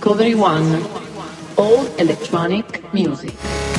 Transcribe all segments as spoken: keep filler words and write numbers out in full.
Discovery One, all electronic music.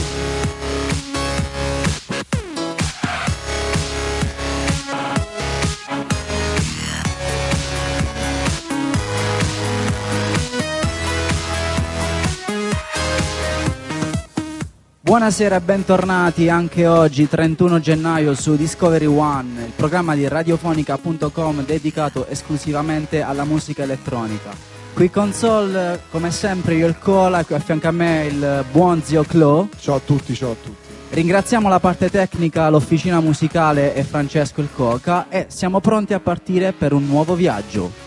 Buonasera e bentornati anche oggi, trentuno gennaio, su Discovery One, il programma di radiofonica punto com dedicato esclusivamente alla musica elettronica. Qui console, come sempre, io il Cola, qui a fianco a me il buon zio Clo. Ciao a tutti, ciao a tutti. Ringraziamo la parte tecnica, l'officina musicale e Francesco il Coca e siamo pronti a partire per un nuovo viaggio.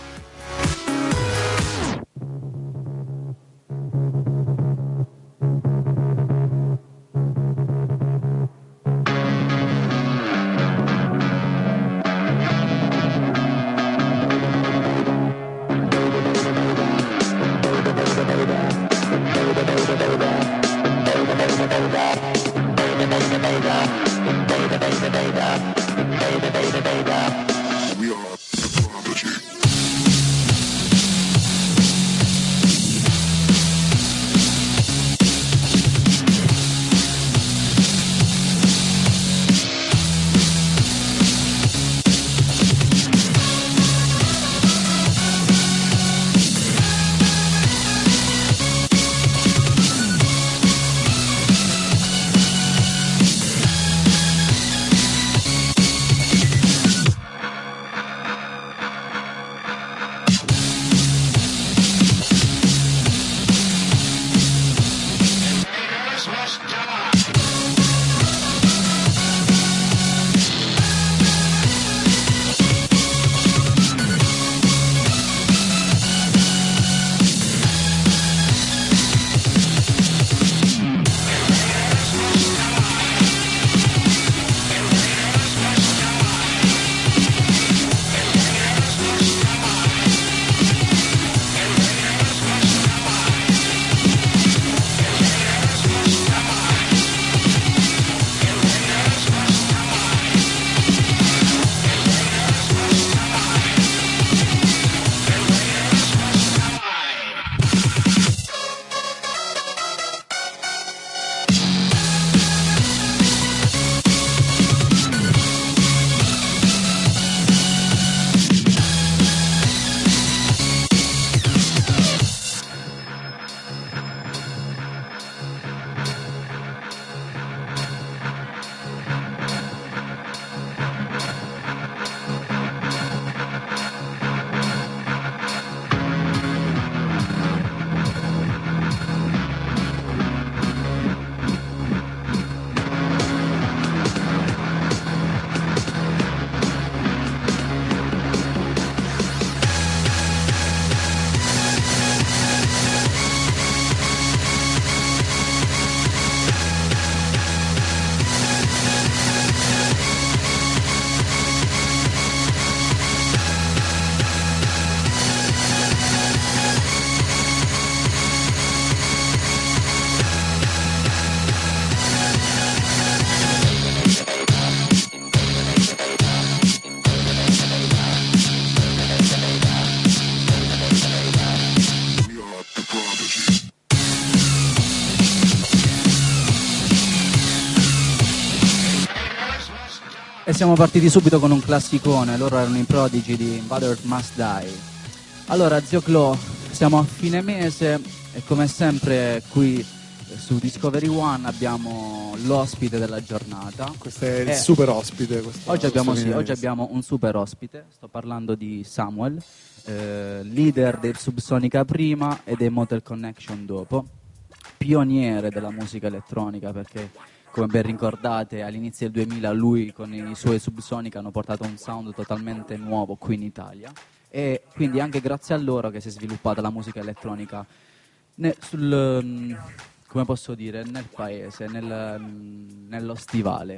E siamo partiti subito con un classicone, loro erano i Prodigy di Invaders Must Die. Allora, zio Clo, siamo a fine mese e come sempre qui su Discovery One abbiamo l'ospite della giornata. Questo è il e super ospite. Oggi abbiamo, sì, oggi abbiamo un super ospite, sto parlando di Samuel, eh, leader dei Subsonica prima e dei Motel Connection dopo, pioniere della musica elettronica perché, come ben ricordate, all'inizio del duemila lui con i suoi Subsonica hanno portato un sound totalmente nuovo qui in Italia e quindi anche grazie a loro che si è sviluppata la musica elettronica ne, sul, come posso dire, nel paese, nel, nello stivale.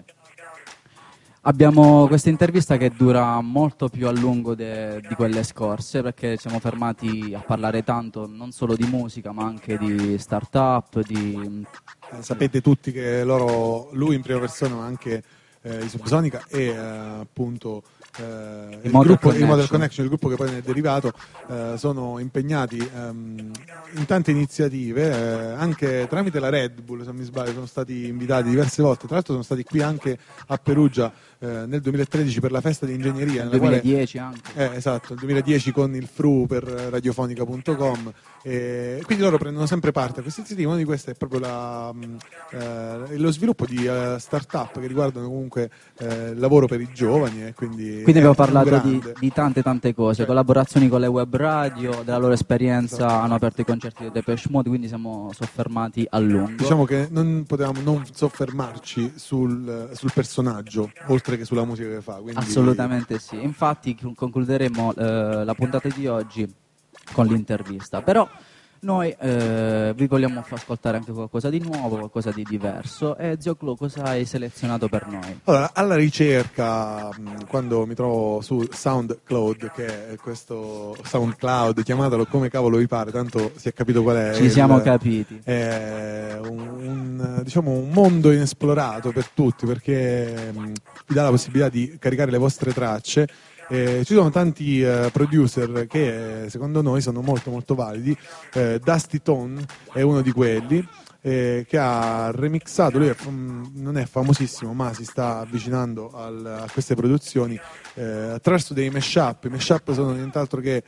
Abbiamo questa intervista che dura molto più a lungo de, di quelle scorse perché siamo fermati a parlare tanto non solo di musica ma anche di start-up, di... Eh, sapete tutti che loro, lui in prima persona ma anche eh, i Subsonica e eh, appunto eh, il Model gruppo, il Model Connection. Connection, il gruppo che poi ne è derivato, eh, sono impegnati ehm, in tante iniziative, eh, anche tramite la Red Bull, se non mi sbaglio, sono stati invitati diverse volte, tra l'altro sono stati qui anche a Perugia eh, nel duemilatredici per la festa di ingegneria, Nel nella quale- duemiladieci anche. eh, esatto, nel duemiladieci con il F R U per radiofonica punto com, e quindi loro prendono sempre parte a queste iniziative. Una di queste è proprio la, mh, eh, lo sviluppo di eh, start-up che riguardano comunque eh, il lavoro per i giovani, e quindi, Quindi abbiamo è un parlato di, grande. di tante tante cose, Cioè- collaborazioni con le web radio, della loro esperienza, Esatto. hanno aperto i concerti di Depeche Mode, quindi siamo soffermati a lungo. Diciamo che non potevamo non soffermarci sul, sul personaggio oltre che sulla musica che fa, quindi Assolutamente sì, infatti con- concluderemo eh, la puntata di oggi con l'intervista, però noi eh, vi vogliamo far ascoltare anche qualcosa di nuovo, qualcosa di diverso. E Zio Clo, cosa hai selezionato per noi? Allora, alla ricerca, mh, quando mi trovo su SoundCloud, che è questo SoundCloud, chiamatelo come cavolo vi pare, tanto si è capito qual è. Ci il- siamo capiti. È un, un, diciamo, un mondo inesplorato per tutti, perché mh, vi dà la possibilità di caricare le vostre tracce. Eh, ci sono tanti eh, producer che eh, secondo noi sono molto molto validi. eh, Dusty Tone è uno di quelli, eh, che ha remixato, lui è fam- non è famosissimo ma si sta avvicinando al- a queste produzioni eh, attraverso dei mashup. I mashup sono nient'altro che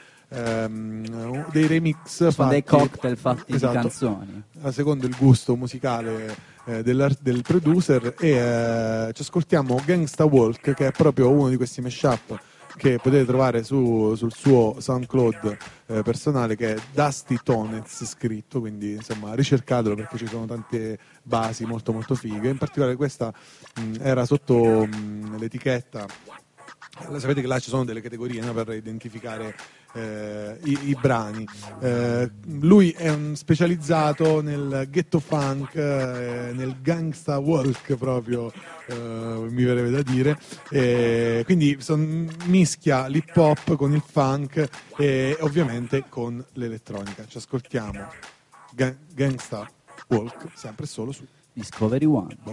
ehm, dei remix Sono fatti, dei cocktail fatti esatto, di canzoni. a secondo il gusto musicale eh, dell'ar- del producer, e eh, ci ascoltiamo Gangsta Walk, che è proprio uno di questi mashup che potete trovare su- sul suo SoundCloud eh, personale, che è Dusty Tonez scritto, quindi insomma ricercatelo perché ci sono tante basi molto molto fighe. In particolare questa mh, era sotto mh, l'etichetta. Sapete che là ci sono delle categorie, no, per identificare eh, i, i brani. Eh, lui è un specializzato nel ghetto funk, eh, nel gangsta walk proprio, eh, mi verrebbe da dire. Eh, quindi son- mischia l'hip hop con il funk e ovviamente con l'elettronica. Ci ascoltiamo Ga- Gangsta Walk, sempre solo su Discovery One. Boom.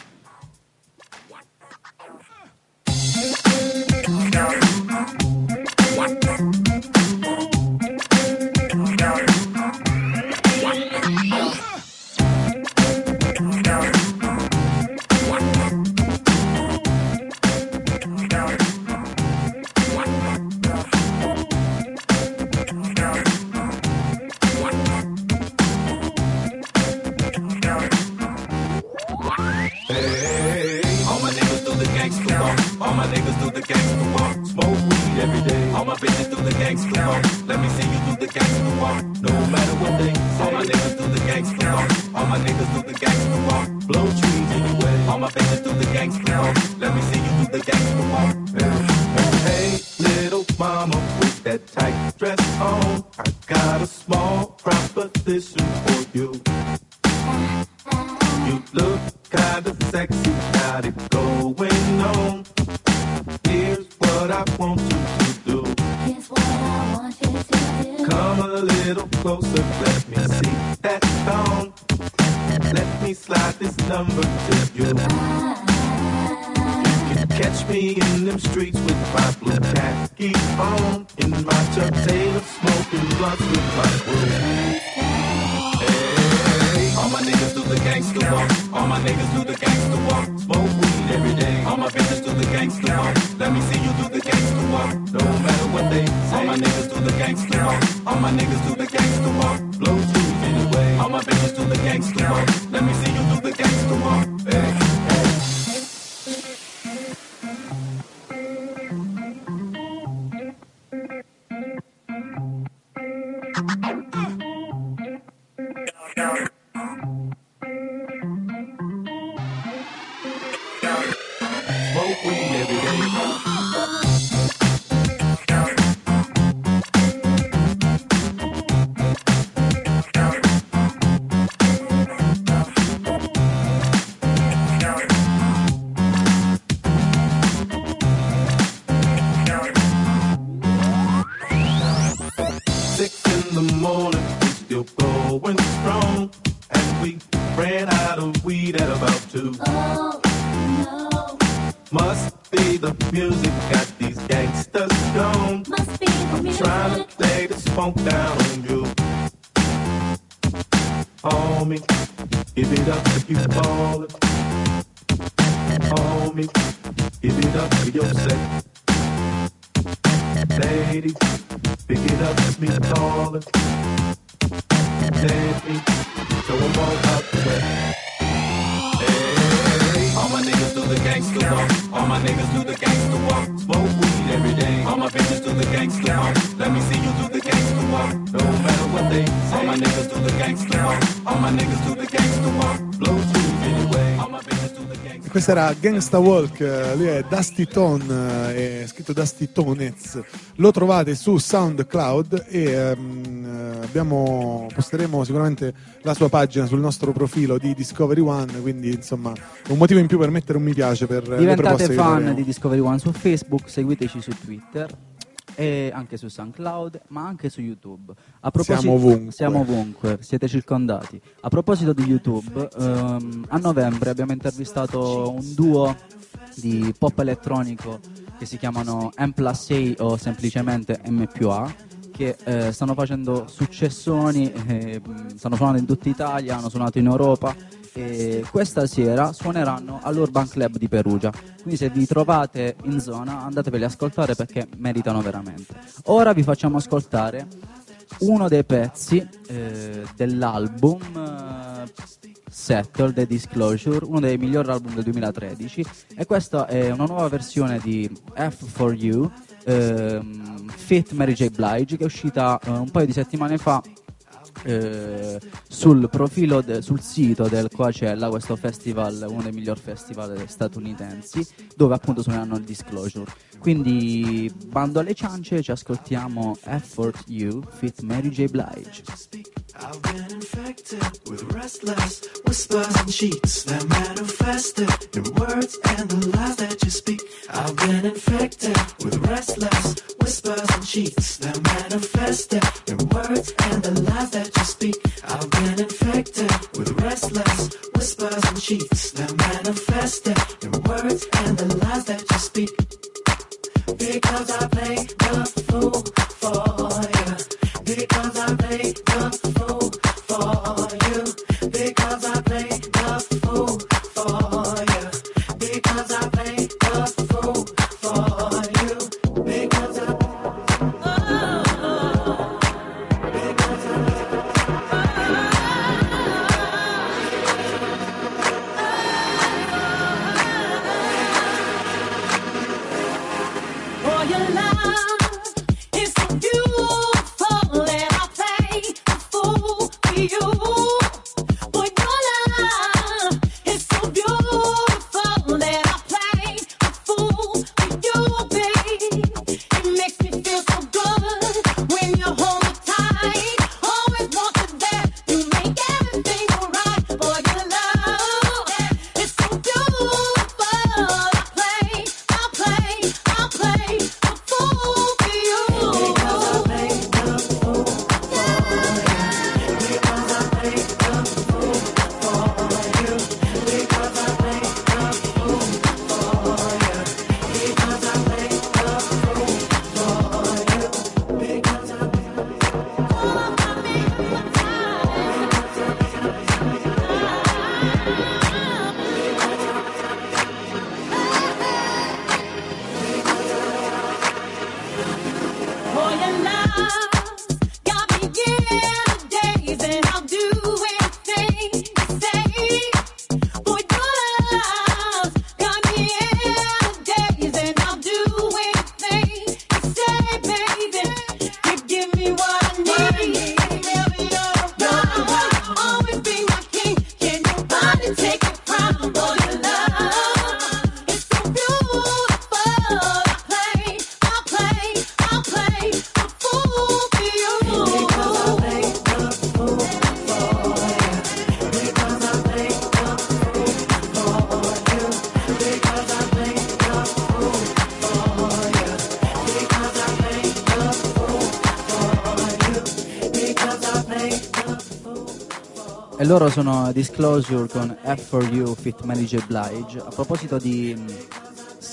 All my niggas do the gangsta walk. All my niggas do the gangsta walk. Smoke weed every day. All my bitches do the gangsta walk. Let me see you do the gangsta walk. No matter what they say. All my niggas do the gangsta walk. All my niggas do the gangsta walk. Blow trees anyway. All my bitches do the gangsta walk. Let me see you do the gangsta walk. Hey, hey, little mama with that tight dress on. I got a small proposition for you. You look kinda sexy, got it going on. Here's what I want you to do. Here's what I want you to do. Come a little closer, let me see that thong. Let me slide this number to you. You can catch me in them streets with my blue khaki on, in my Chuck Taylor, smoking blunts with my boo. All my niggas do the gangsta walk. All my niggas do the gangsta walk. Smoke weed every day. All my bitches do the gangsta walk. Let me see you do the gangsta walk. No matter what they say. All my niggas do the gangsta walk. All my niggas do the gangsta walk. Blow trees anyway. All my bitches do the gangsta walk. Let me see you do the gangsta walk. Hey, hey. Smoke weed every day. Six in the morning, we still going strong, and we ran out of weed at about two. Oh, no. Must be the music got these gangsters gone. Must be the I'm music. trying to lay this funk down on you. Homie, give it up if you ballin'. Homie, give it up for yourself. Lady, pick it up, it's me calling. Let me throw 'em all out the way. Hey, all my niggas do the gangsta walk. All my niggas do the gangsta walk. Smoke weed every day. All my bitches do the gangsta walk. Let me see you do the gangsta walk. No matter what they say. All my niggas do the gangsta walk. All my niggas do the gangsta walk. Blow trees anyway. All my bitches do the gangsta. Questa era Gangsta Walk, eh, lui è Dusty Tone, eh, è scritto Dusty Tonez, lo trovate su SoundCloud e ehm, abbiamo, posteremo sicuramente la sua pagina sul nostro profilo di Discovery One, quindi insomma un motivo in più per mettere un mi piace per le proposte Diventate che fan troviamo. di Discovery One su Facebook, seguiteci su Twitter e anche su SoundCloud, ma anche su YouTube. A proposito, Siamo ovunque. siamo ovunque, siete circondati. A proposito di YouTube, ehm, a novembre abbiamo intervistato un duo di pop elettronico che si chiamano M plus A o semplicemente M più A, che eh, stanno facendo successoni, eh, stanno suonando in tutta Italia, hanno suonato in Europa e questa sera suoneranno all'Urban Club di Perugia. Quindi se vi trovate in zona andateveli a ascoltare perché meritano veramente. Ora vi facciamo ascoltare uno dei pezzi eh, dell'album eh, Settle, The Disclosure, uno dei migliori album del duemilatredici, e questa è una nuova versione di F for You ehm, Fit Mary J. Blige, che è uscita eh, un paio di settimane fa eh, sul profilo, de, sul sito del Coachella, questo festival, uno dei migliori festival statunitensi, dove appunto suoneranno il Disclosure. Quindi bando alle ciance, ci ascoltiamo F for You Fit Mary J. Blige. I've been infected with restless whispers and cheats that manifested in words and the lies that you speak. I've been infected with restless whispers and cheats that manifested in words and the lies that you speak. I've been infected with restless whispers and cheats that manifested in words and the lies that you speak. Because I play the fool for you. Because I play the fool for you. Because I play the fool for you. Because I play the fool for you. Because I oh, because For your love is so beautiful that I play the fool for you. For your love is so beautiful that I play the fool for you, babe. It makes me feel so good when you hold me tight. Always want you there, you make everything alright. For your love is so beautiful. I play, I play, I play the fool for you. Because I play the fool for you. Because I play the fool for you. Because I play the fool for you. Because I play the fool for you. Because I For your love, got me in the days, and I'll do anything you say. For your love, got me in the days, and I'll do anything you say, baby. You give me what I need. Whenever you're around, always be my king. Can nobody take your crown? For your love, it's so beautiful. I play, I play, I play the fool for you. Because I play the fool for you. Because I play the fool for you. Because I play the fool for you. Because I play the fool for you. Because I play the fool. E loro sono Disclosure con F for You Fit Mary J. Blige. A proposito di mh,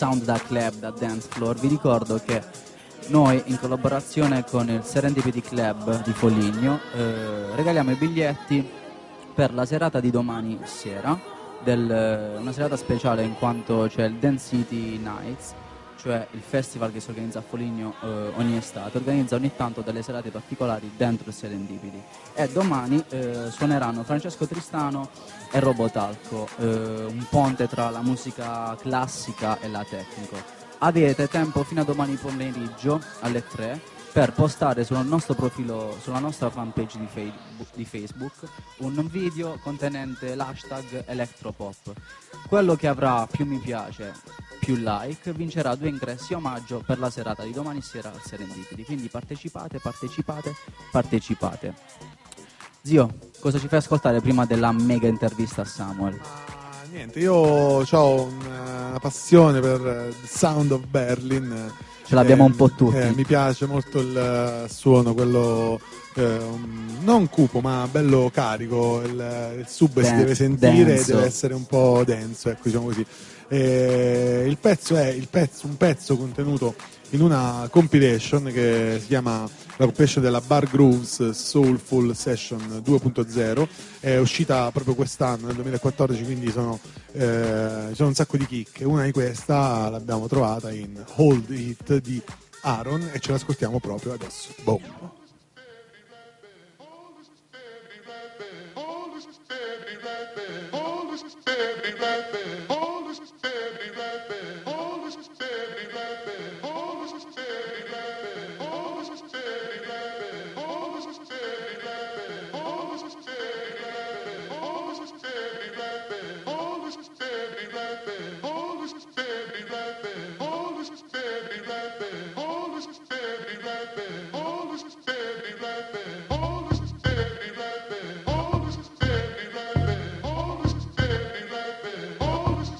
sound da club, da dance floor, vi ricordo che noi in collaborazione con il Serendipity Club di Foligno eh, regaliamo i biglietti per la serata di domani sera, del, una serata speciale in quanto c'è il Dance City Nights, cioè il festival che si organizza a Foligno eh, ogni estate, organizza ogni tanto delle serate particolari dentro il Serendipity. E domani eh, suoneranno Francesco Tristano e Robotalco, eh, un ponte tra la musica classica e la technico. Avete tempo fino a domani pomeriggio alle tre per postare sul nostro profilo, sulla nostra fanpage di Facebook, di Facebook un video contenente l'hashtag Electropop. Quello che avrà più mi piace, più like, vincerà due ingressi omaggio per la serata di domani sera al Serendipity. Quindi partecipate, partecipate, partecipate. Zio, cosa ci fai ascoltare prima della mega intervista a Samuel? Ah, niente, io ho una passione per il Sound of Berlin. Ce l'abbiamo eh, un po' tutti. Eh, mi piace molto il suono, quello eh, um, non cupo ma bello carico. Il, il sub Dan- si deve sentire e denso. deve essere un po' denso, ecco, diciamo così. Eh, il pezzo è il pezzo, un pezzo contenuto in una compilation che si chiama la compilation della Bar Grooves Soulful Session due punto zero, è uscita proprio quest'anno nel duemilaquattordici, quindi sono, eh, ci sono un sacco di chicche. Una di questa l'abbiamo trovata in Hold It di Aaron e ce l'ascoltiamo proprio adesso. Boom. All this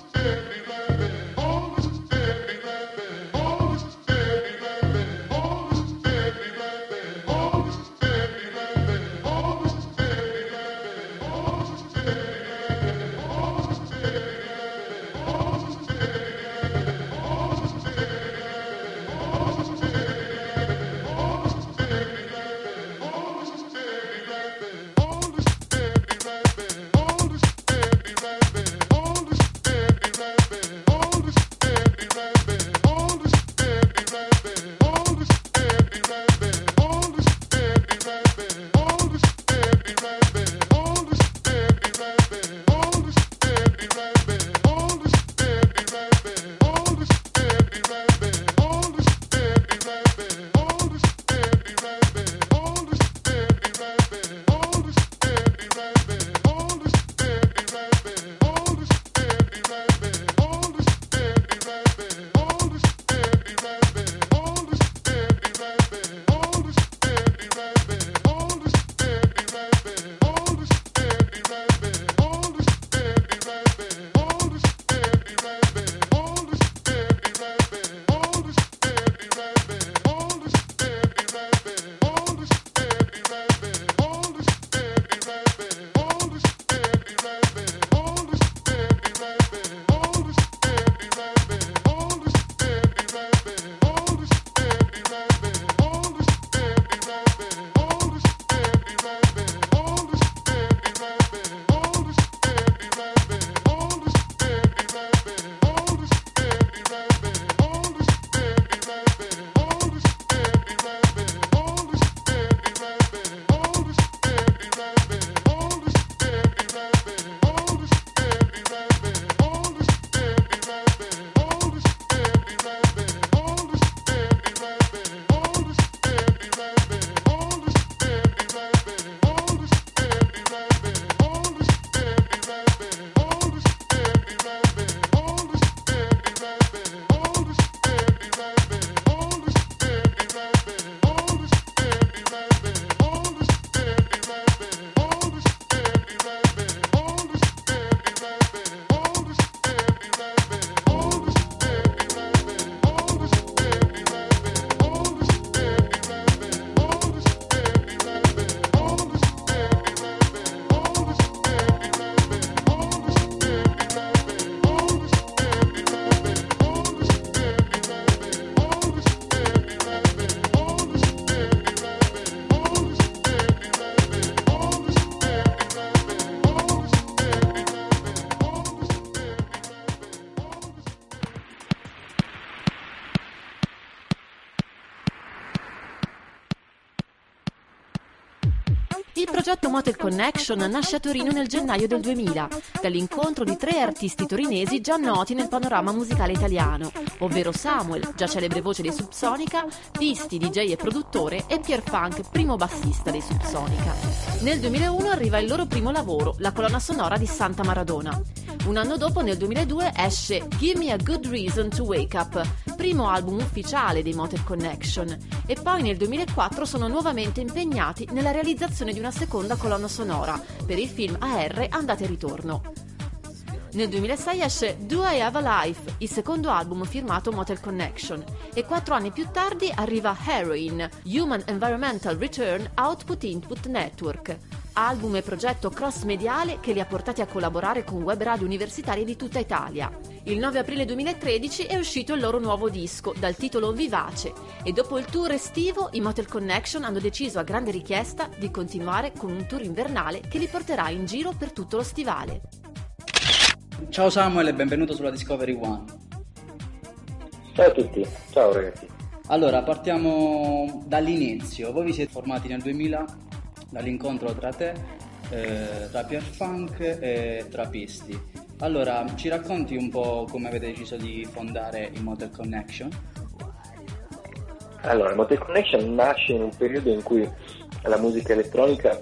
progetto Motel Connection nasce a Torino nel gennaio del duemila, dall'incontro di tre artisti torinesi già noti nel panorama musicale italiano, ovvero Samuel, già celebre voce dei Subsonica, Pisti, D J e produttore, e Pier Funk, primo bassista dei Subsonica. Nel duemilauno arriva il loro primo lavoro, la colonna sonora di Santa Maradona. Un anno dopo, nel duemiladue, esce Give Me a Good Reason to Wake Up, primo album ufficiale dei Motel Connection, e poi nel duemilaquattro sono nuovamente impegnati nella realizzazione di una seconda colonna sonora per il film A R Andata e Ritorno. Nel duemilasei esce Do I Have a Life, il secondo album firmato Motel Connection, e quattro anni più tardi arriva Heroin, Human Environmental Return Output Input Network, album e progetto cross-mediale che li ha portati a collaborare con web radio universitarie di tutta Italia. Il nove aprile duemilatredici è uscito il loro nuovo disco, dal titolo Vivace, e dopo il tour estivo i Motel Connection hanno deciso a grande richiesta di continuare con un tour invernale che li porterà in giro per tutto lo stivale. Ciao Samuel e benvenuto sulla Discovery One. Ciao a tutti, ciao ragazzi. Allora, partiamo dall'inizio. Voi vi siete formati nel duemila dall'incontro tra te, eh, tra Pier Funk e tra Pisti. Allora, ci racconti un po' come avete deciso di fondare il Motel Connection? Allora, il Motel Connection nasce in un periodo in cui la musica elettronica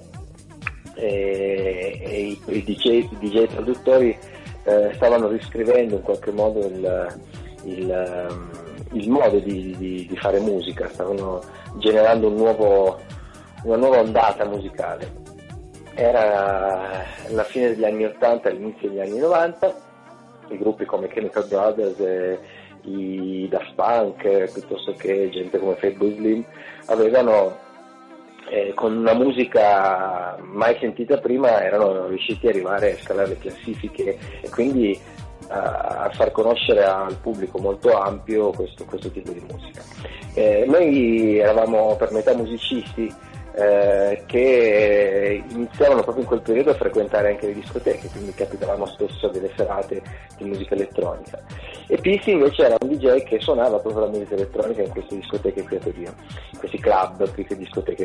e, e i, i D J, i D J produttori eh, stavano riscrivendo in qualche modo il, il, um, il modo di, di, di fare musica, stavano generando un nuovo, una nuova ondata musicale. Era la fine degli anni ottanta, all'inizio degli anni novanta, i gruppi come Chemical Brothers, e i Daft Punk, eh, piuttosto che gente come Fatboy Slim, avevano eh, con una musica mai sentita prima erano riusciti ad arrivare a scalare le classifiche e quindi a, a far conoscere al pubblico molto ampio questo, questo tipo di musica. Eh, noi eravamo per metà musicisti Eh, che iniziavano proprio in quel periodo a frequentare anche le discoteche, quindi capitavamo spesso a delle serate di musica elettronica. E Pisti invece era un D J che suonava proprio la musica elettronica in queste discoteche qui a Torino, in questi club, più che discoteche.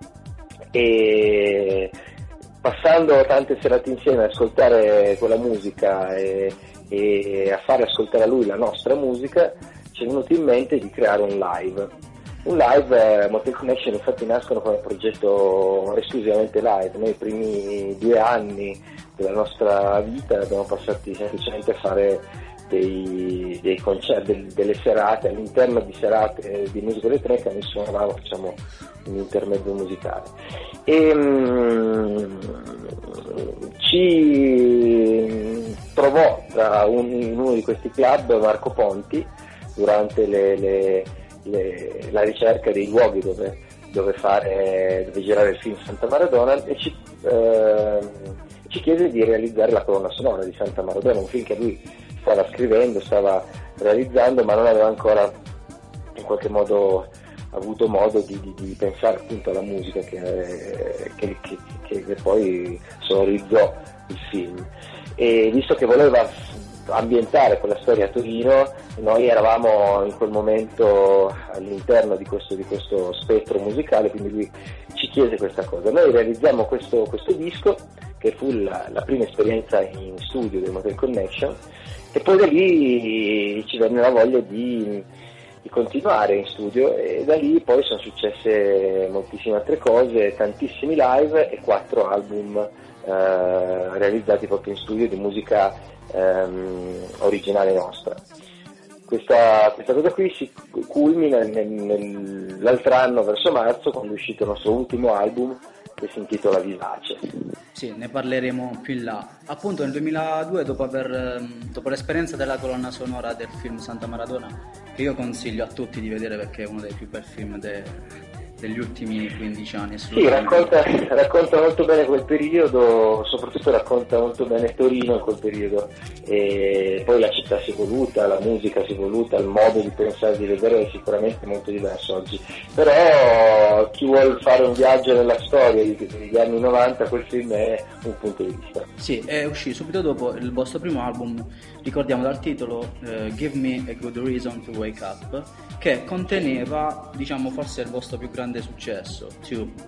E passando tante serate insieme a ascoltare quella musica e, e a fare ascoltare a lui la nostra musica, ci è venuto in mente di creare un live. Un live, eh, Motel Connection infatti nascono come progetto esclusivamente live. Noi i primi due anni della nostra vita abbiamo passati semplicemente a fare dei, dei concerti, delle serate, all'interno di serate di musica elettronica noi suonavamo, facciamo un intermezzo musicale. E mh, ci trovò tra un, in uno di questi club Marco Ponti durante le, le Le, la ricerca dei luoghi dove, dove, fare, dove girare il film Santa Maradona e ci, eh, ci chiese di realizzare la colonna sonora di Santa Maradona, un film che lui stava scrivendo, stava realizzando, ma non aveva ancora in qualche modo avuto modo di, di, di pensare appunto alla musica che, che, che, che poi sonorizzò il film. E visto che voleva ambientare quella storia a Torino, noi eravamo in quel momento all'interno di questo, di questo spettro musicale, quindi lui ci chiese questa cosa. Noi realizziamo questo, questo disco che fu la, la prima esperienza in studio del Motel Connection e poi da lì ci venne la voglia di, di continuare in studio e da lì poi sono successe moltissime altre cose, tantissimi live e quattro album eh, realizzati proprio in studio di musica Ehm, originale nostra. Questa, questa cosa qui si culmina nel, nel, l'altro anno verso marzo quando è uscito il nostro ultimo album che si intitola Vivace. Sì, ne parleremo più in là. Appunto nel duemiladue, dopo, aver, dopo l'esperienza della colonna sonora del film Santa Maradona, che io consiglio a tutti di vedere perché è uno dei più bei film de, degli ultimi quindici anni. Sì, racconta, racconta molto bene quel periodo, soprattutto racconta molto bene Torino in quel periodo, e poi la città si è evoluta, la musica si è evoluta, il modo di pensare, di vedere è sicuramente molto diverso oggi, però chi vuole fare un viaggio nella storia degli anni novanta, quel film è un punto di vista. Sì, è uscito subito dopo il vostro primo album, ricordiamo dal titolo uh, Give Me a Good Reason to Wake Up, che conteneva, diciamo, forse il vostro più grande successo, Two.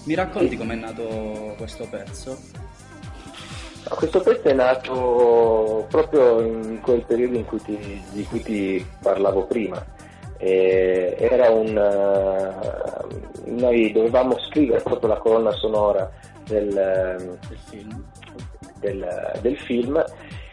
Mi racconti com'è nato questo pezzo? Questo pezzo è nato proprio in quel periodo in cui ti, di cui ti parlavo prima. E era un uh, noi dovevamo scrivere proprio la colonna sonora del, Del film. del, del film,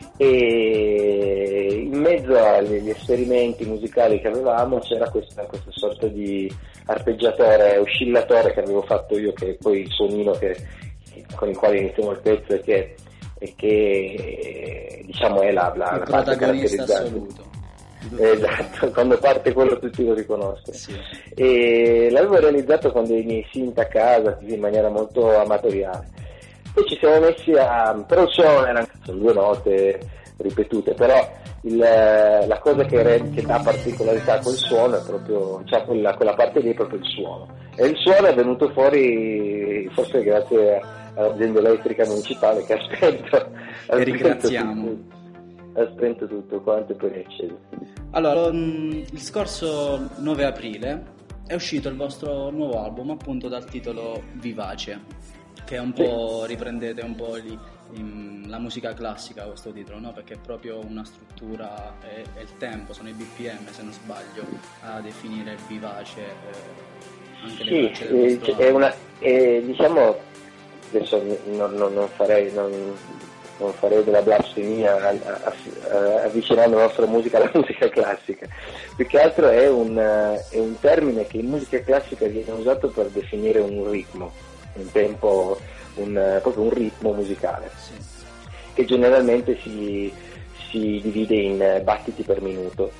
e in mezzo agli esperimenti musicali che avevamo c'era questa, questa sorta di arpeggiatore, oscillatore che avevo fatto io, che è poi il suonino che, con il quale iniziamo il pezzo e che, e che diciamo è la, la, Il la parte protagonista caratterizzante. assoluto. Esatto, quando parte quello tutti lo riconoscono. Sì. E l'avevo realizzato con dei miei synth a casa, così in maniera molto amatoriale. Poi ci siamo messi a... però il suono erano sono due note ripetute, però il, la cosa che, re, che dà particolarità col suono è proprio, cioè quella, quella parte lì è proprio il suono. E il suono è venuto fuori forse grazie all'azienda elettrica municipale che ha spento. E ringraziamo. Ha spento tutto quanto e poi è acceso. Allora, mh, il scorso nove aprile è uscito il vostro nuovo album, appunto dal titolo Vivace, che è un po', riprendete un po' lì, in, la musica classica questo titolo, no? Perché è proprio una struttura, è, è il tempo, sono i B P M se non sbaglio, a definire il vivace, eh, anche le sì, tracce del eh, vostro è album. una, eh, diciamo, adesso non, non, non farei... Non... non farei della blasfemia a, a, a, avvicinando la nostra musica alla musica classica, più che altro è un, è un termine che in musica classica viene usato per definire un ritmo, un tempo, un, proprio un ritmo musicale, Sì. che generalmente si, si divide in battiti per minuto.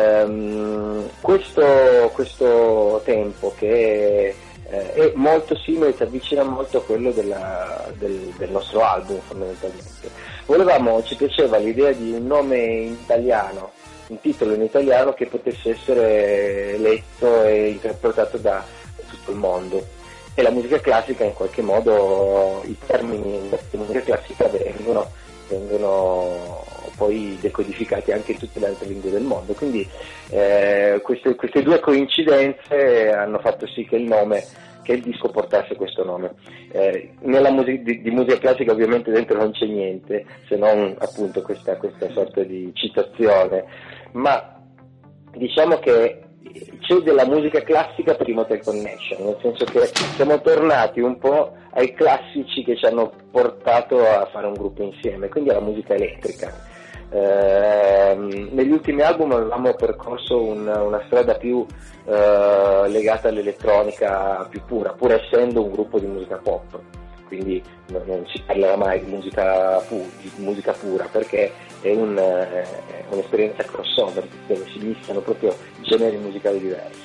Um, questo, questo tempo che Eh, è molto simile, si avvicina molto a quello della, del, del nostro album fondamentalmente. Volevamo, ci piaceva l'idea di un nome in italiano, un titolo in italiano che potesse essere letto e interpretato da tutto il mondo, e la musica classica in qualche modo, i termini della musica classica vengono, vengono poi decodificati anche in tutte le altre lingue del mondo, quindi eh, queste, queste due coincidenze hanno fatto sì che il nome, che il disco portasse questo nome. Eh, nella musica di, di musica classica ovviamente dentro non c'è niente, se non appunto questa, questa sorta di citazione, ma diciamo che c'è della musica classica per i Motel Connection, nel senso che siamo tornati un po' ai classici che ci hanno portato a fare un gruppo insieme, quindi alla musica elettrica. Eh, negli ultimi album avevamo percorso un, una strada più eh, legata all'elettronica più pura, pur essendo un gruppo di musica pop, quindi non, non si parlerà mai di musica, pu, di musica pura, perché è, un, eh, è un'esperienza crossover dove si mischiano proprio generi musicali diversi.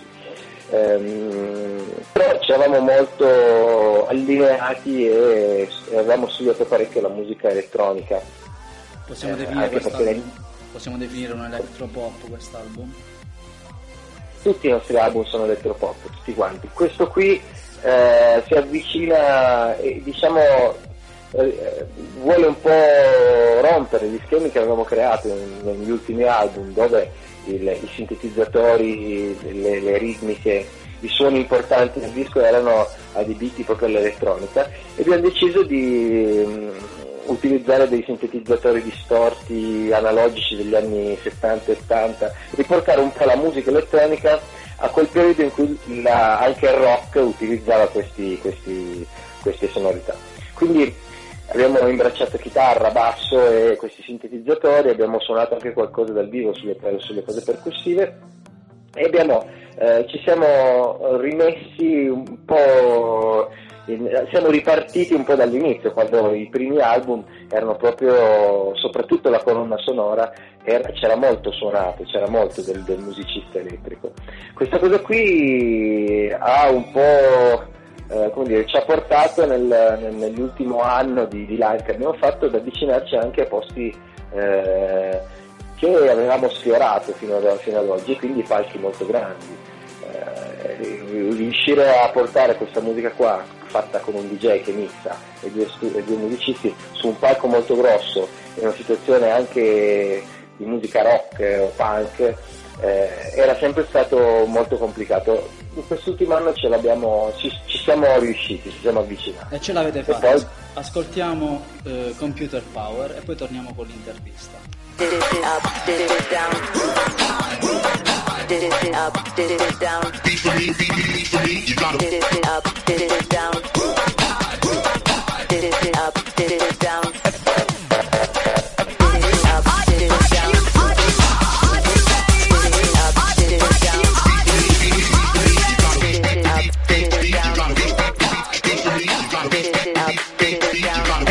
Um, però ci eravamo molto allineati e, e avevamo studiato parecchio la musica elettronica. Possiamo Eh, definire anche quest'album? perché- Possiamo definire un electropop quest'album? Tutti i nostri album sono electropop, tutti quanti. Questo qui eh, si avvicina e diciamo eh, vuole un po' rompere gli schemi che avevamo creato in- negli ultimi album, dove il, i sintetizzatori, le, le ritmiche, i suoni importanti del disco erano adibiti proprio all'elettronica, e abbiamo deciso di mh, utilizzare dei sintetizzatori distorti analogici degli anni settanta e ottanta, riportare un po' la musica elettronica a quel periodo in cui la, anche il rock utilizzava questi, questi, queste sonorità. Quindi abbiamo imbracciato chitarra, basso e questi sintetizzatori, abbiamo suonato anche qualcosa dal vivo sulle, sulle cose percussive, e abbiamo, eh, ci siamo rimessi un po', in, siamo ripartiti un po' dall'inizio, quando i primi album erano proprio, soprattutto la colonna sonora, era, c'era molto suonato, c'era molto del, del musicista elettrico. Questa cosa qui ha un po', eh, come dire, ci ha portato nel, nel, nell'ultimo anno di, di live che abbiamo fatto ad avvicinarci anche a posti eh, che avevamo sfiorato fino ad, fino ad oggi, quindi palchi molto grandi. Eh, riuscire a portare questa musica qua, fatta con un D J che mixa e due, stu- e due musicisti, su un palco molto grosso, in una situazione anche di musica rock o punk, eh, era sempre stato molto complicato. in quest'ultimo anno ce l'abbiamo, ci, ci siamo riusciti, ci siamo avvicinati. E ce l'avete E fatta. poi- Ascoltiamo eh, Computer Power e poi torniamo con l'intervista. Did it up, did it down. Did it up, did it down. Did it up, did it down. Did it up, did it down. Did it up, did it down. Did it up, did it down. Did it up, did it down. Did it up, did it down.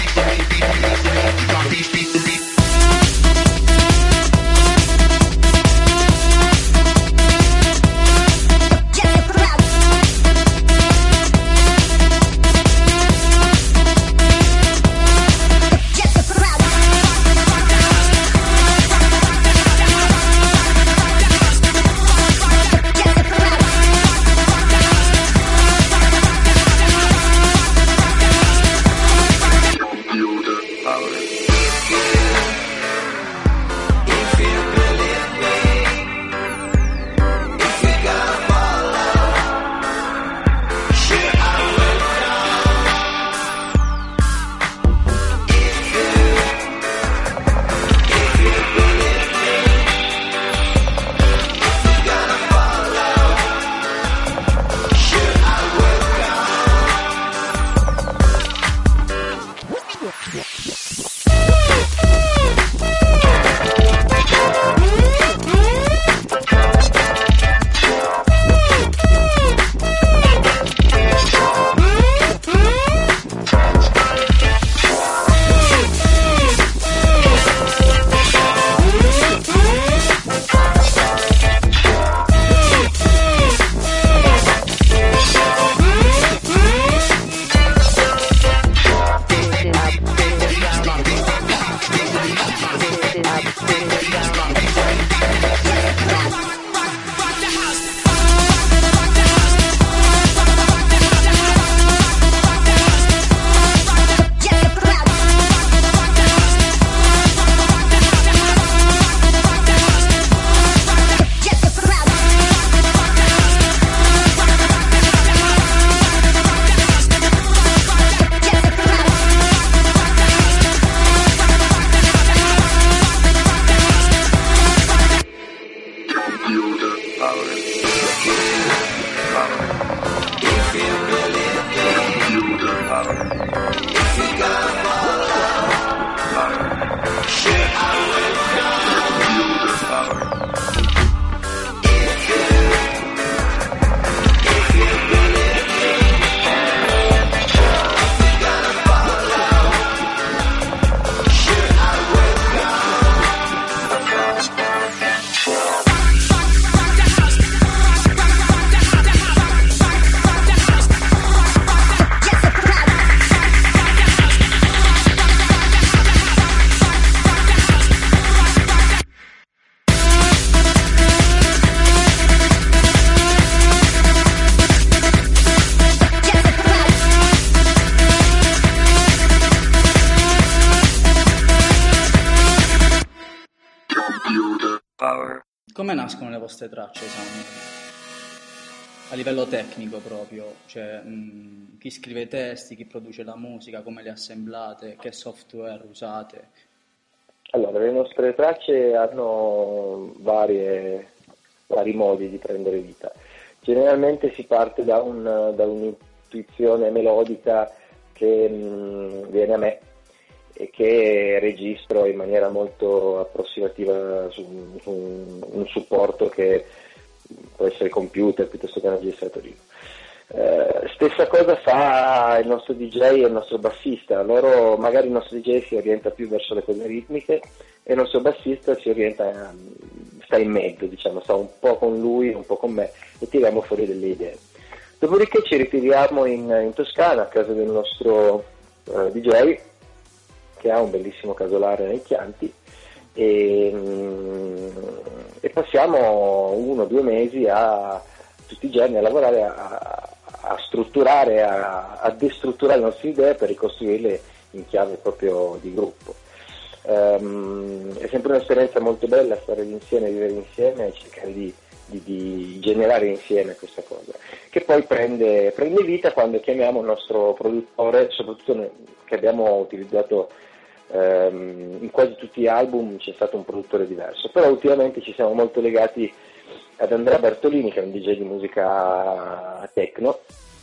Come nascono le vostre tracce, Samuel? A livello tecnico proprio, cioè mh, chi scrive i testi, chi produce la musica, come le assemblate, che software usate? Allora, le nostre tracce hanno varie, vari modi di prendere vita. Generalmente si parte da, un, da un'intuizione melodica che mh, viene a me e che registro in maniera molto approssimativa su, su un, un supporto che può essere computer piuttosto che un registratorino. Eh, stessa cosa fa il nostro D J e il nostro bassista. Loro, magari il nostro D J si orienta più verso le cose ritmiche e il nostro bassista si orienta, sta in mezzo, diciamo, sta un po' con lui, un po' con me e tiriamo fuori delle idee. Dopodiché ci ritiriamo in, in Toscana a casa del nostro uh, D J, che ha un bellissimo casolare nei Chianti, e, mm, e passiamo uno o due mesi a tutti i giorni a lavorare a, a strutturare, a, a destrutturare le nostre idee per ricostruirle in chiave proprio di gruppo. Um, è sempre un'esperienza molto bella stare insieme, vivere insieme e cercare di, di, di generare insieme questa cosa, che poi prende, prende vita quando chiamiamo il nostro produttore, soprattutto noi, che abbiamo utilizzato ehm, in quasi tutti gli album c'è stato un produttore diverso, però ultimamente ci siamo molto legati ad Andrea Bertolini, che è un D J di musica techno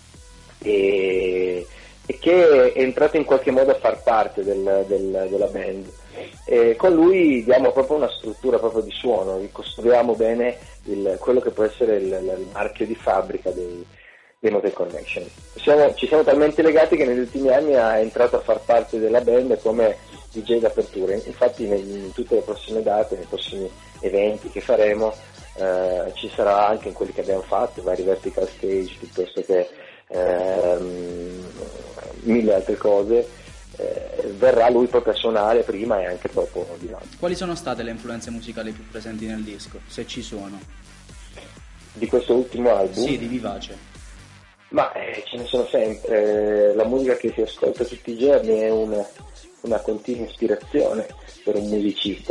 e, e che è entrato in qualche modo a far parte del, del, della band. E con lui diamo proprio una struttura proprio di suono, ricostruiamo bene il, quello che può essere il, il marchio di fabbrica dei, dei Motel Connection. Siamo, ci siamo talmente legati che negli ultimi anni è entrato a far parte della band come D J d'apertura. Infatti in tutte le prossime date, nei prossimi eventi che faremo, eh, ci sarà anche in quelli che abbiamo fatto, vari vertical stage piuttosto che ehm, mille altre cose. Eh, verrà lui proprio a suonare prima e anche dopo di là. Quali sono state le influenze musicali più presenti nel disco, se ci sono? Di questo ultimo album? Sì, di Vivace. Ma eh, ce ne sono sempre. La musica che si ascolta tutti i giorni è una, una continua ispirazione per un musicista.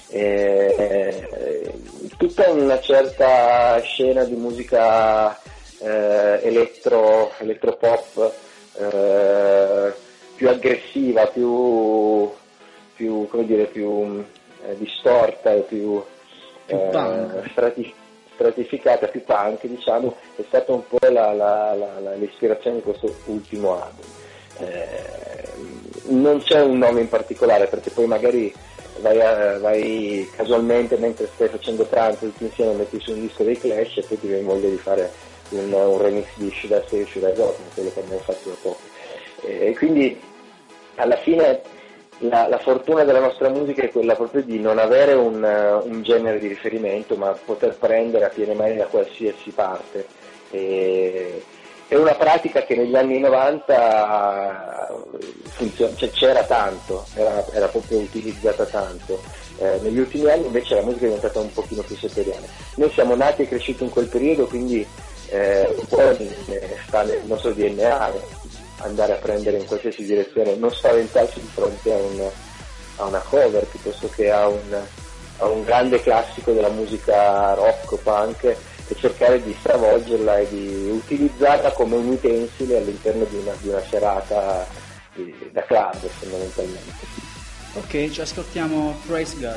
Eh, tutta una certa scena di musica eh, elettro, elettropop, eh, più aggressiva, più, più come dire, più eh, distorta e più, più eh, strati, stratificata, più punk, diciamo, è stata un po' la, la, la, la, l'ispirazione di questo ultimo album. Eh, non c'è un nome in particolare, perché poi magari vai, a, vai casualmente mentre stai facendo pranzo tutti insieme, metti su un disco dei Clash e poi ti viene voglia di fare un, un remix di Should I Stay, Should I Go, come quello che abbiamo fatto da poco. E quindi alla fine la, la fortuna della nostra musica è quella proprio di non avere un, un genere di riferimento, ma poter prendere a piene mani da qualsiasi parte. E, è una pratica che negli anni novanta funziona, cioè c'era tanto, era, era proprio utilizzata tanto. Eh, negli ultimi anni invece la musica è diventata un pochino più settoriale. Noi siamo nati e cresciuti in quel periodo, quindi eh, un po' sta nel nostro D N A andare a prendere in qualsiasi direzione, non spaventarsi di fronte a, un, a una cover piuttosto che a un, a un grande classico della musica rock o punk, e cercare di stravolgerla e di utilizzarla come un utensile all'interno di una, di una serata di, da club fondamentalmente. Ok, ci ascoltiamo Praise God.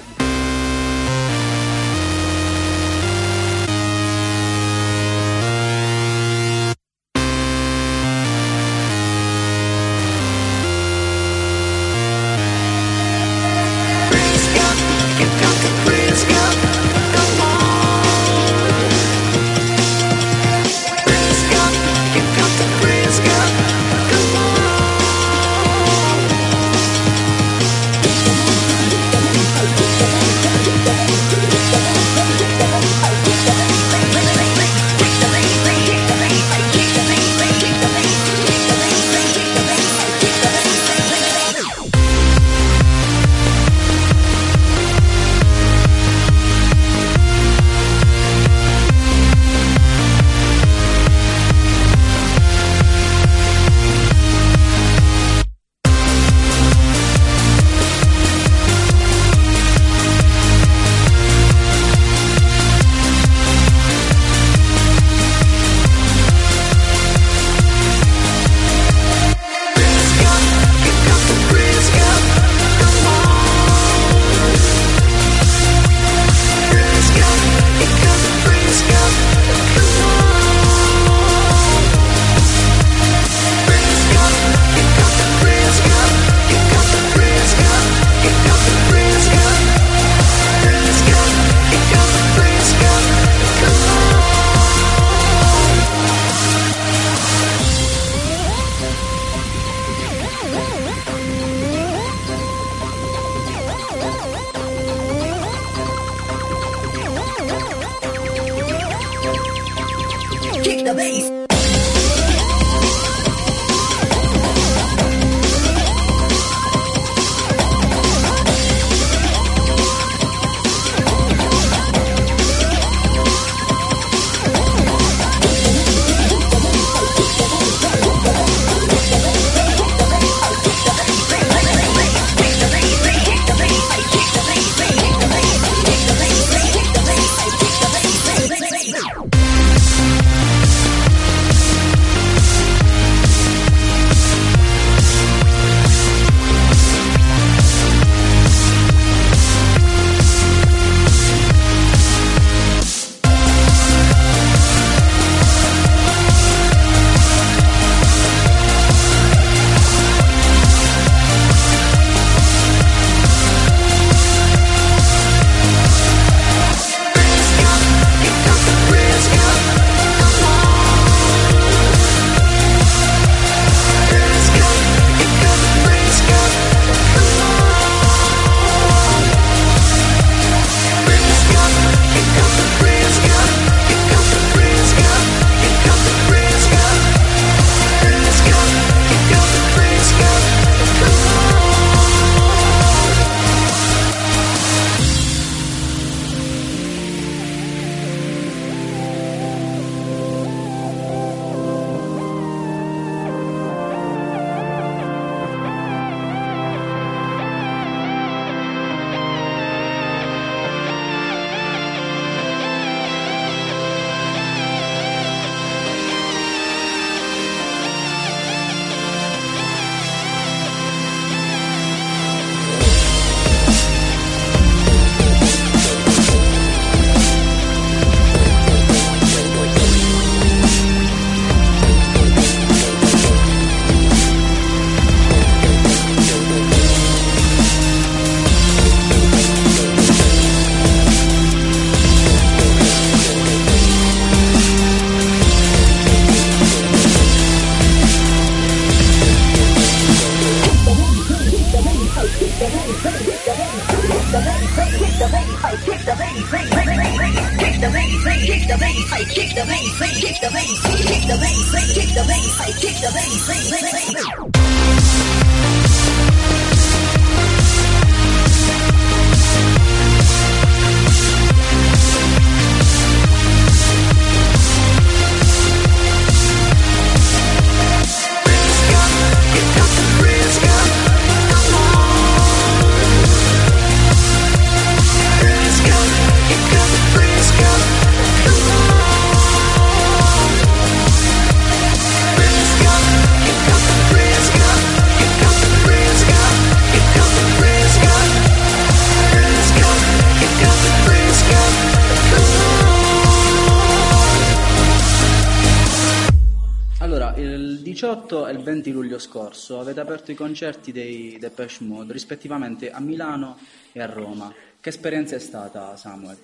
Allora, il diciotto e il venti luglio scorso avete aperto i concerti dei Depeche Mode rispettivamente a Milano e a Roma. Che esperienza è stata, Samuel?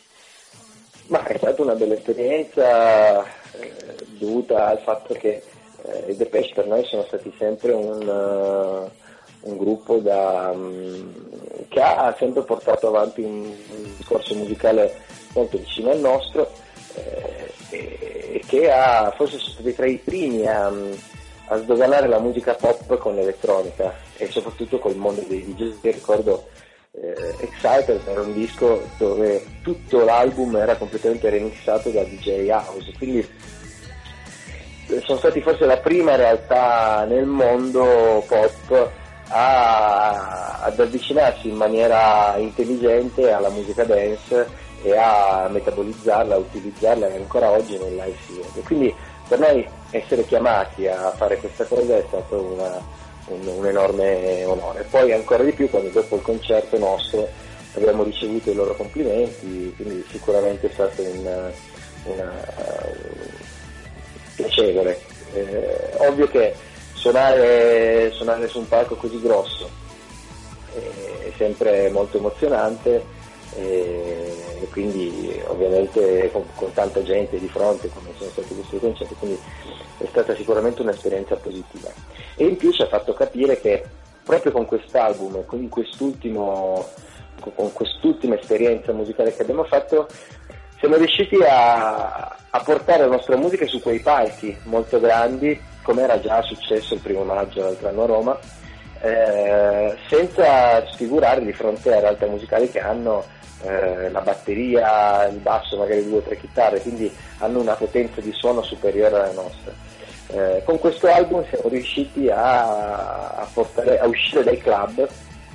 Ma è stata una bella esperienza eh, dovuta al fatto che eh, i Depeche per noi sono stati sempre un, uh, un gruppo da, um, che ha sempre portato avanti un, un discorso musicale molto vicino al nostro eh, e, e che ha forse sono stati tra i primi a, a sdoganare la musica pop con l'elettronica e soprattutto col mondo dei D J. Ricordo Eh, Excited era un disco dove tutto l'album era completamente remixato da D J House, quindi sono stati forse la prima realtà nel mondo pop a, ad avvicinarsi in maniera intelligente alla musica dance e a metabolizzarla, a utilizzarla ancora oggi nel live field. Quindi per noi essere chiamati a fare questa cosa è stato una Un, un enorme onore. Poi ancora di più quando dopo il concerto nostro abbiamo ricevuto i loro complimenti, quindi sicuramente è stato un, una, uh, piacevole. Eh, ovvio che suonare, suonare su un palco così grosso è sempre molto emozionante e, e quindi ovviamente con, con tanta gente di fronte come sono stati questi concerti, quindi è stata sicuramente un'esperienza positiva. E in più ci ha fatto capire che proprio con quest'album, con quest'ultimo, con quest'ultima esperienza musicale che abbiamo fatto, siamo riusciti a, a portare la nostra musica su quei palchi molto grandi, come era già successo il primo maggio l'altro anno a Roma, eh, senza sfigurare di fronte a realtà musicali che hanno eh, la batteria, il basso, magari due o tre chitarre, quindi hanno una potenza di suono superiore alla nostra. Eh, con questo album siamo riusciti a, a, portare, a uscire dai club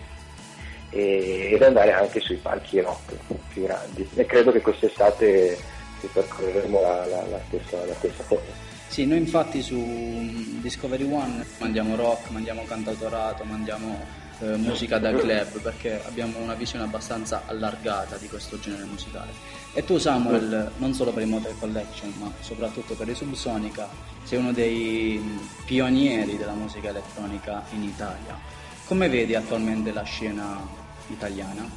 e, ed andare anche sui palchi rock più grandi, e credo che quest'estate percorreremo la, la, la, stessa, la stessa cosa. Sì, noi infatti su Discovery One mandiamo rock, mandiamo cantautorato, mandiamo eh, musica da club, perché abbiamo una visione abbastanza allargata di questo genere musicale. E tu, Samuel, non solo per i Motel Collection ma soprattutto per i Subsonica, sei uno dei pionieri della musica elettronica in Italia. Come vedi attualmente la scena italiana?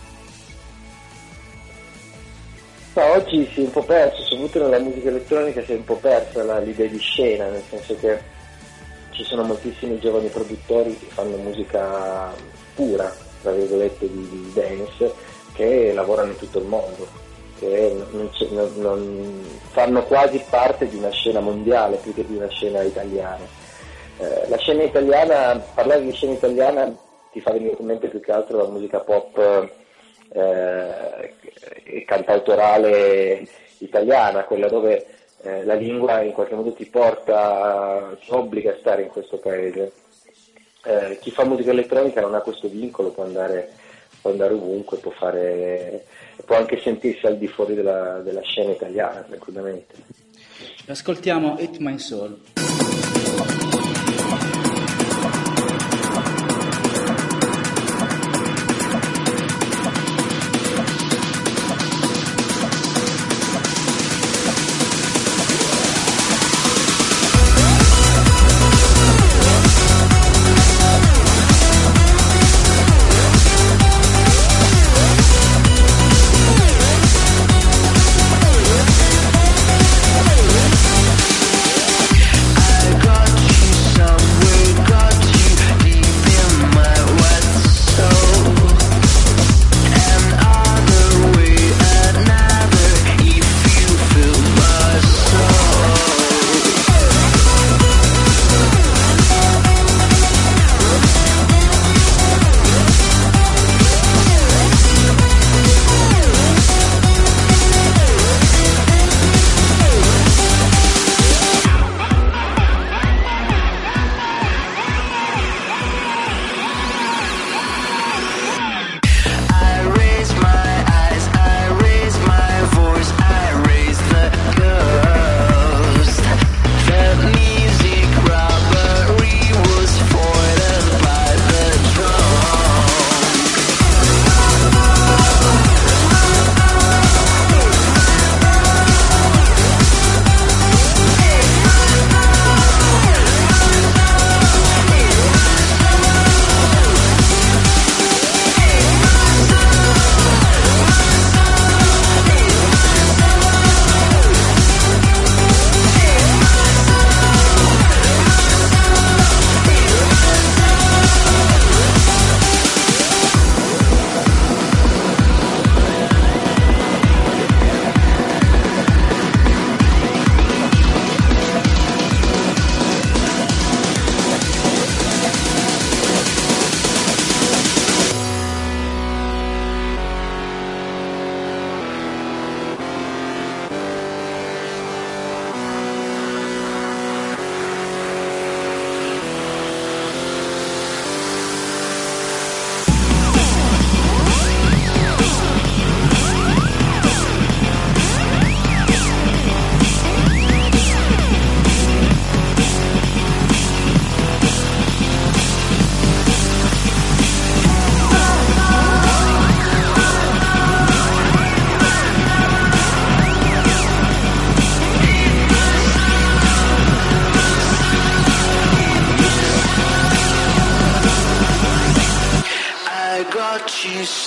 No, oggi si è un po' perso, soprattutto nella musica elettronica si è un po' persa la, l'idea di scena, nel senso che ci sono moltissimi giovani produttori che fanno musica pura, tra virgolette, di, di dance, che lavorano in tutto il mondo, che non, non, non fanno quasi parte di una scena mondiale più che di una scena italiana. Eh, la scena italiana, parlare di scena italiana ti fa venire in mente più che altro la musica pop eh, e cantautorale italiana, quella dove eh, la lingua in qualche modo ti porta, ti obbliga a stare in questo paese. Eh, chi fa musica elettronica non ha questo vincolo, può andare, può andare ovunque, può fare, può anche sentirsi al di fuori della, della scena italiana tranquillamente. Ascoltiamo Hit My Soul. I got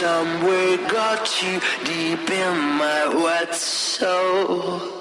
somewhere got you deep in my wet soul.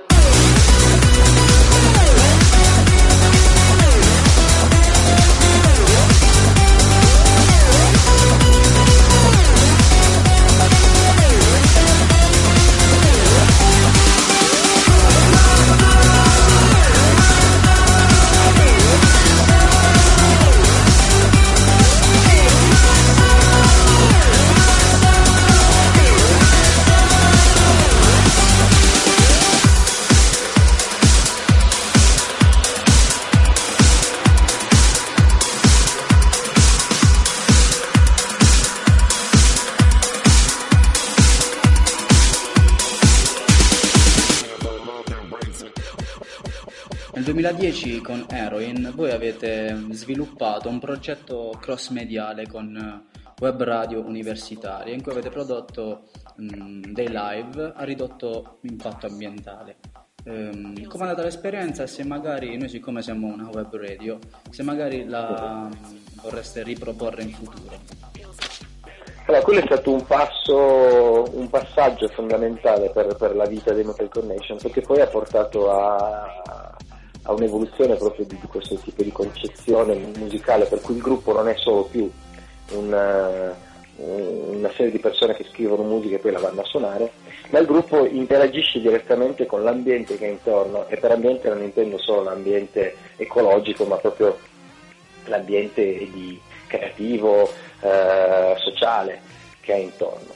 Nel duemiladieci con Heroin voi avete sviluppato un progetto cross-mediale con web radio universitarie in cui avete prodotto mh, dei live a ridotto impatto ambientale. Ehm, come è andata l'esperienza e se magari, noi siccome siamo una web radio, se magari la mh, vorreste riproporre in futuro? Allora, quello è stato un passo, un passaggio fondamentale per, per la vita dei Motel Connection, perché poi ha portato a, a un'evoluzione proprio di, di questo tipo di concezione musicale, per cui il gruppo non è solo più una, una serie di persone che scrivono musica e poi la vanno a suonare, ma il gruppo interagisce direttamente con l'ambiente che è intorno, e per ambiente non intendo solo l'ambiente ecologico, ma proprio l'ambiente di creativo, eh, sociale che è intorno.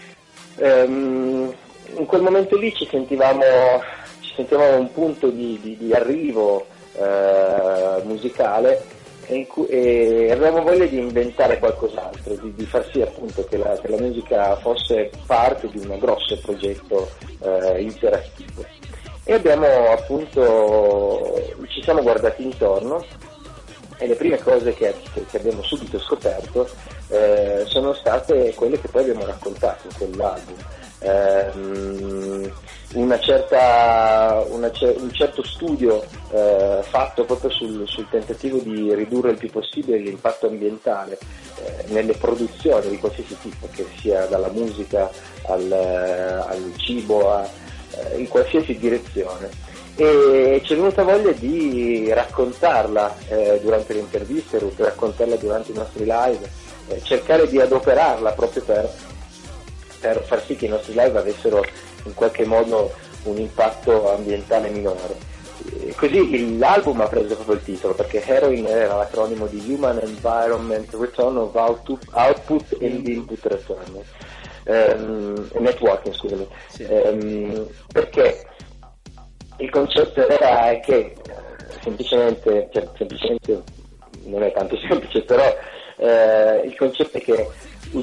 Ehm, in quel momento lì ci sentivamo, ci sentivamo un punto di, di, di arrivo eh, musicale e, in cui, e avevamo voglia di inventare qualcos'altro, di, di far sì appunto che la, che la musica fosse parte di un grosso progetto eh, interattivo. E abbiamo appunto, ci siamo guardati intorno, e le prime cose che, che abbiamo subito scoperto eh, sono state quelle che poi abbiamo raccontato in quell'album. Eh, una certa, una, un certo studio eh, fatto proprio sul, sul tentativo di ridurre il più possibile l'impatto ambientale eh, nelle produzioni di qualsiasi tipo, che sia dalla musica al, al cibo, a, eh, in qualsiasi direzione. E ci è venuta voglia di raccontarla eh, durante le interviste, raccontarla durante i nostri live, eh, cercare di adoperarla proprio per, per far sì che i nostri live avessero in qualche modo un impatto ambientale minore. E così l'album ha preso proprio il titolo, perché Heroin era l'acronimo di Human Environment Return of Output, output and Input Return, um, Networking, scusami, sì. um, perché il concetto era che eh, semplicemente, cioè, semplicemente non è tanto semplice, però eh, il concetto è che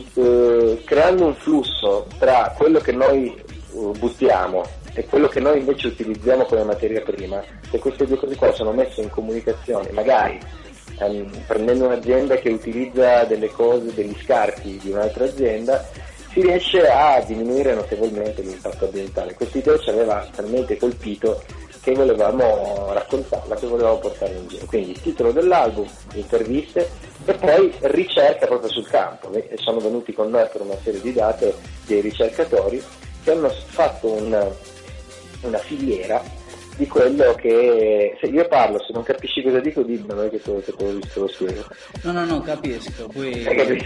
uh, creando un flusso tra quello che noi uh, buttiamo e quello che noi invece utilizziamo come materia prima, se queste due cose qua sono messe in comunicazione, magari um, prendendo un'azienda che utilizza delle cose, degli scarti di un'altra azienda, si riesce a diminuire notevolmente l'impatto ambientale. Questa idea ci aveva talmente colpito che volevamo raccontarla, che volevamo portare in giro. Quindi il titolo dell'album, interviste e poi ricerca proprio sul campo. E sono venuti con noi per una serie di date dei ricercatori che hanno fatto una, una filiera di quello che, se io parlo, se non capisci cosa dico dimmelo, che te lo, te lo spiego. No, no, no, capisco, poi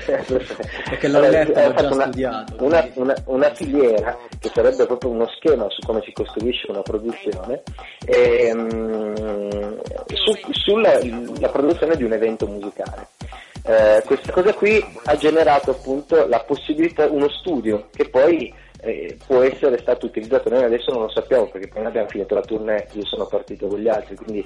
perché l'ho allora, letto, l'ho già una, studiato. Una, una, una filiera che sarebbe proprio uno schema su come si costruisce una produzione, e, um, su, sulla la produzione di un evento musicale. Eh, questa cosa qui ha generato appunto la possibilità, uno studio che poi Eh, può essere stato utilizzato. Noi adesso non lo sappiamo perché poi abbiamo finito la tournée, io sono partito con gli altri, quindi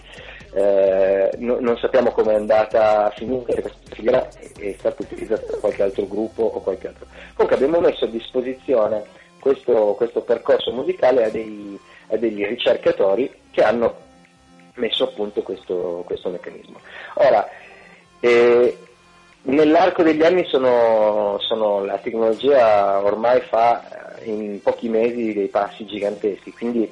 eh, no, non sappiamo come è andata a finire. Questa filiera è stata utilizzata da qualche altro gruppo o qualche altro. Comunque abbiamo messo a disposizione questo, questo percorso musicale a, dei, a degli ricercatori che hanno messo a punto questo, questo meccanismo. Ora, eh, nell'arco degli anni sono, sono, la tecnologia ormai fa in pochi mesi dei passi giganteschi, quindi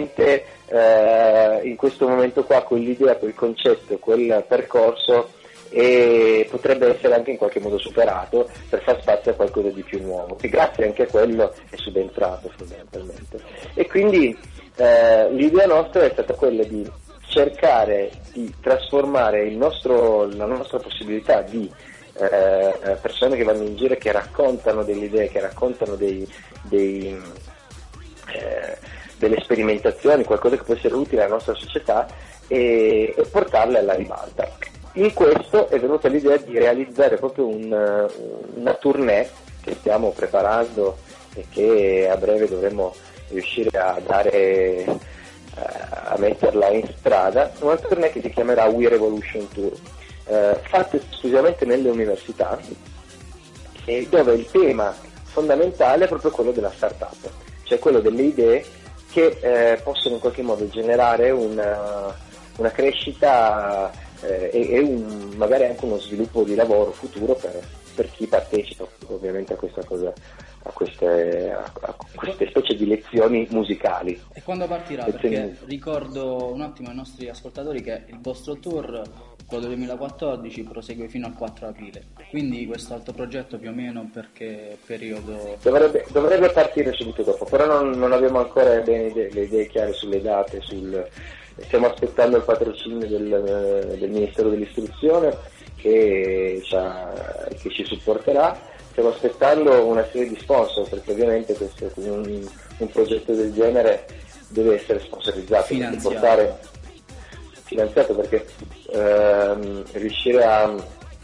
sicuramente eh, in questo momento qua quell'idea, quel concetto, quel percorso e potrebbe essere anche in qualche modo superato per far spazio a qualcosa di più nuovo, che grazie anche a quello è subentrato fondamentalmente. E quindi eh, l'idea nostra è stata quella di cercare di trasformare il nostro, la nostra possibilità di eh, persone che vanno in giro e che raccontano delle idee, che raccontano dei, dei, eh, delle sperimentazioni, qualcosa che può essere utile alla nostra società, e, e portarle alla ribalta. In questo è venuta l'idea di realizzare proprio un, una tournée che stiamo preparando e che a breve dovremo riuscire a dare, a metterla in strada, una tournée che si chiamerà We Revolution Tour, eh, fatta esclusivamente nelle università, e dove il tema fondamentale è proprio quello della startup, cioè quello delle idee che eh, possono in qualche modo generare una, una crescita eh, e, e un, magari anche uno sviluppo di lavoro futuro per, per chi partecipa ovviamente a questa cosa, a queste, a, a queste specie di lezioni musicali. E quando partirà? Perché ricordo un attimo ai nostri ascoltatori che il vostro tour, quello del duemilaquattordici, prosegue fino al quattro aprile, quindi questo altro progetto più o meno per che periodo? Dovrebbe, dovrebbe partire subito dopo, però non, non abbiamo ancora bene idee, le idee chiare sulle date, sul, stiamo aspettando il patrocinio del, del Ministero dell'Istruzione che, che ci supporterà. Stiamo aspettando una serie di sponsor, perché ovviamente questo, un, un progetto del genere deve essere sponsorizzato, finanziato, portare, finanziato perché ehm, riuscire a,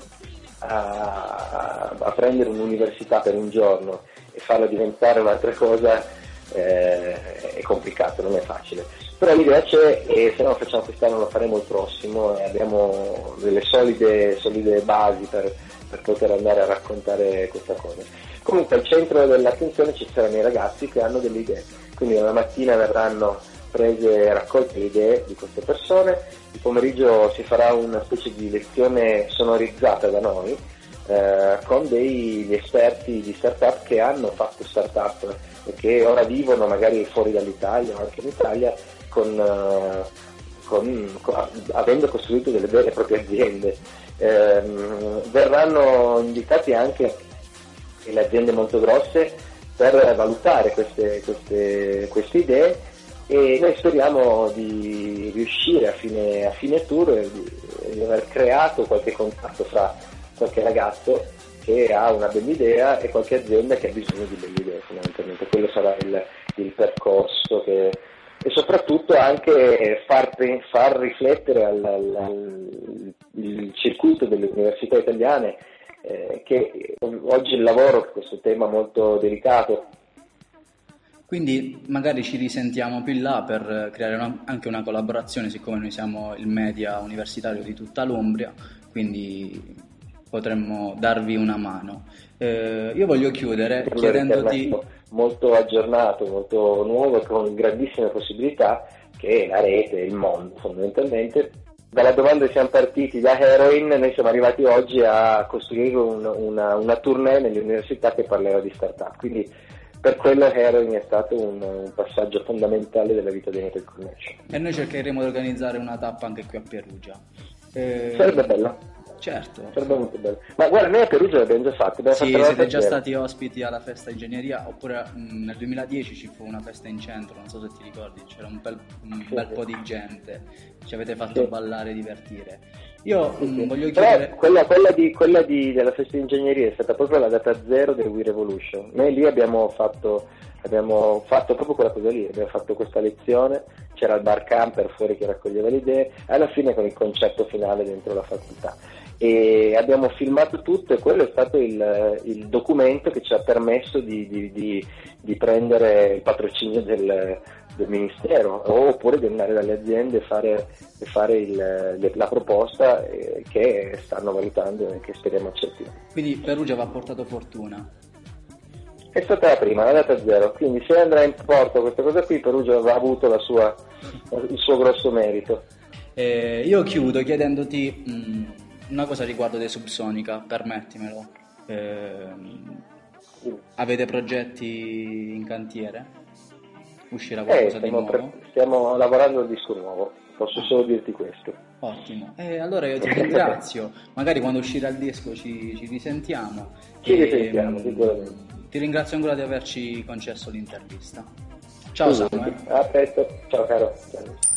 a, a prendere un'università per un giorno e farla diventare un'altra cosa eh, è complicato, non è facile. Però l'idea c'è, e se non lo facciamo quest'anno lo faremo il prossimo, e abbiamo delle solide, solide basi per per poter andare a raccontare questa cosa. Comunque al centro dell'attenzione ci saranno i ragazzi che hanno delle idee, quindi la mattina verranno prese e raccolte le idee di queste persone, il pomeriggio si farà una specie di lezione sonorizzata da noi eh, con degli esperti di startup che hanno fatto startup e che ora vivono magari fuori dall'Italia o anche in Italia con, uh, con, con, avendo costruito delle vere e proprie aziende. Eh, verranno invitati anche le aziende molto grosse per valutare queste, queste, queste idee, e noi speriamo di riuscire a fine, a fine tour di, di aver creato qualche contatto fra qualche ragazzo che ha una bella idea e qualche azienda che ha bisogno di belle idee. Fondamentalmente quello sarà il, il percorso che, e soprattutto anche far, far riflettere al, al, al il circuito delle università italiane eh, che oggi il lavoro, questo tema molto delicato. Quindi magari ci risentiamo più in là per creare una, anche una collaborazione, siccome noi siamo il media universitario di tutta l'Umbria, quindi potremmo darvi una mano. Eh, io voglio chiudere chiedendoti... molto aggiornato, molto nuovo, con grandissime possibilità, che è la rete, il mondo fondamentalmente. Dalla domanda siamo partiti da Heroin, noi siamo arrivati oggi a costruire un, una, una tournée nelle università che parlerà di startup, quindi per quello Heroin è stato un, un passaggio fondamentale della vita di Metal Connection. E noi cercheremo di organizzare una tappa anche qui a Perugia. Eh... Sarebbe bello. Certo. Sarebbe molto bello. Ma guarda, noi a Perugia l'abbiamo già fatto. Abbiamo sì, fatto siete già zero. stati ospiti alla festa ingegneria, oppure mh, nel duemiladieci ci fu una festa in centro, non so se ti ricordi, c'era un bel, un sì, bel sì. po' di gente, ci avete fatto sì. ballare e divertire. Io sì, mh, sì. voglio Però chiedere... quella, quella, di, quella di, della festa di ingegneria è stata proprio la data zero del We Revolution. Noi lì abbiamo fatto, abbiamo fatto proprio quella cosa lì, abbiamo fatto questa lezione, c'era il bar camper fuori che raccoglieva le idee, e alla fine con il concerto finale dentro la facoltà. E abbiamo filmato tutto, e quello è stato il, il documento che ci ha permesso di, di, di, di prendere il patrocinio del, del Ministero, oppure di andare dalle aziende e fare, e fare il, le, la proposta eh, che stanno valutando e che speriamo accettino. Quindi Perugia vi ha portato fortuna. È stata la prima, la data zero, quindi se andrà in porto questa cosa qui, Perugia avrà avuto la sua, il suo grosso merito. Eh, io chiudo chiedendoti mh, una cosa riguardo dei Subsonica, permettimelo. Eh, avete progetti in cantiere? Uscirà qualcosa eh, di stiamo nuovo? Pre- stiamo lavorando al disco nuovo. posso solo dirti questo. Ottimo, e allora io ti ringrazio, magari quando uscirà il disco ci, ci risentiamo. Ci E, risentiamo, mm, sicuramente. Ti ringrazio ancora di averci concesso l'intervista. Ciao Samuel. A presto, ciao caro. Ciao.